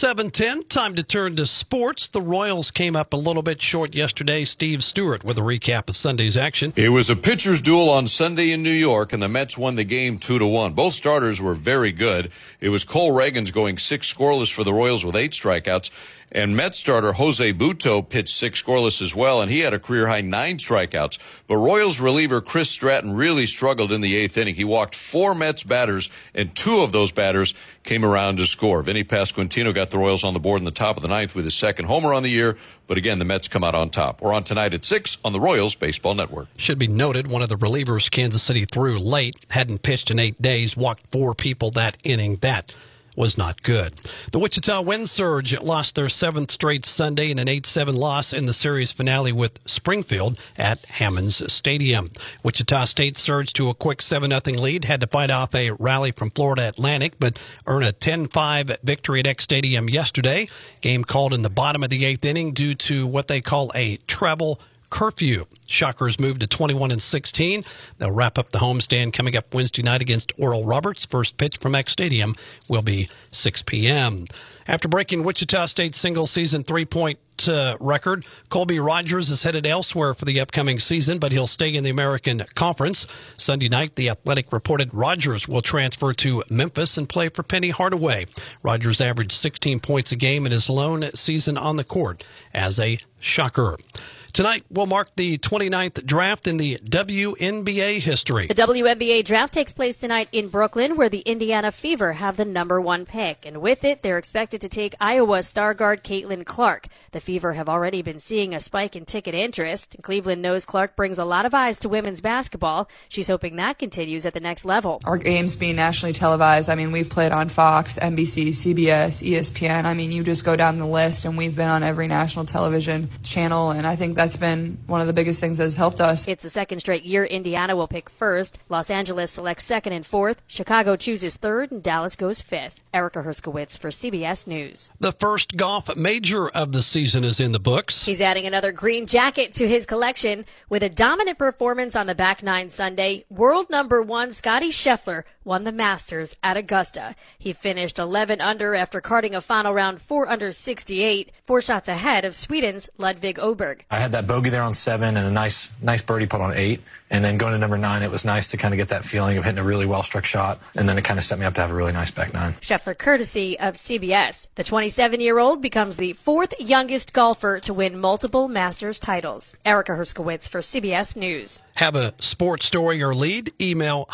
7:10, time to turn to sports. The Royals came up a little bit short yesterday. Steve Stewart with a recap of Sunday's action. It was a pitcher's duel on Sunday in New York, and the Mets won the game 2-1. Both starters were very good. It was Cole Reagans going 6 scoreless for the Royals with 8 strikeouts. And Mets starter Jose Butto pitched 6 scoreless as well, and he had a career-high 9 strikeouts. But Royals reliever Chris Stratton really struggled in the 8th inning. He walked 4 Mets batters, and 2 of those batters came around to score. Vinny Pasquantino got the Royals on the board in the top of the 9th with his 2nd homer on the year. But again, the Mets come out on top. We're on tonight at 6 on the Royals Baseball Network. Should be noted, one of the relievers Kansas City threw late, hadn't pitched in 8 days, walked 4 people that inning. That was not good. The Wichita Wind Surge lost their 7th straight Sunday in an 8-7 loss in the series finale with Springfield at Hammonds Stadium. Wichita State surged to a quick 7-0 lead, had to fight off a rally from Florida Atlantic, but earn a 10-5 victory at Eck Stadium yesterday. Game called in the bottom of the 8th inning due to what they call a treble curfew. Shockers moved to 21-16. They'll wrap up the homestand coming up Wednesday night against Oral Roberts. First pitch from Eck Stadium will be 6 p.m. After breaking Wichita State's single-season 3-point record, Colby Rogers is headed elsewhere for the upcoming season, but he'll stay in the American Conference. Sunday night, The Athletic reported Rogers will transfer to Memphis and play for Penny Hardaway. Rogers averaged 16 points a game in his lone season on the court as a Shocker. Tonight will mark the 29th draft in the WNBA history. The WNBA draft takes place tonight in Brooklyn, where the Indiana Fever have the #1 pick. And with it, they're expected to take Iowa star guard Caitlin Clark. The Fever have already been seeing a spike in ticket interest. Cleveland knows Clark brings a lot of eyes to women's basketball. She's hoping that continues at the next level. Our games being nationally televised, I mean, we've played on Fox, NBC, CBS, ESPN. I mean, you just go down the list, and we've been on every national television channel, and I think that's been one of the biggest things that has helped us. It's the 2nd straight year Indiana will pick 1st. Los Angeles selects 2nd and 4th. Chicago chooses 3rd, and Dallas goes 5th. Erica Herskowitz for CBS News. The first golf major of the season is in the books. He's adding another green jacket to his collection. With a dominant performance on the back 9 Sunday, world #1 Scottie Scheffler won the Masters at Augusta. He finished 11 under after carding a final round 4 under 68, 4 shots ahead of Sweden's Ludvig Åberg. I had that bogey there on 7 and a nice birdie putt on 8. And then going to number 9, it was nice to kind of get that feeling of hitting a really well-struck shot. And then it kind of set me up to have a really nice back 9. Scheffler courtesy of CBS. The 27-year-old becomes the 4th youngest golfer to win multiple Masters titles. Erica Herskowitz for CBS News. Have a sports story or lead? Email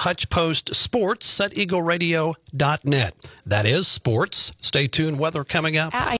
HutchPostSports@eagleradio.net. That is sports. Stay tuned. Weather coming up.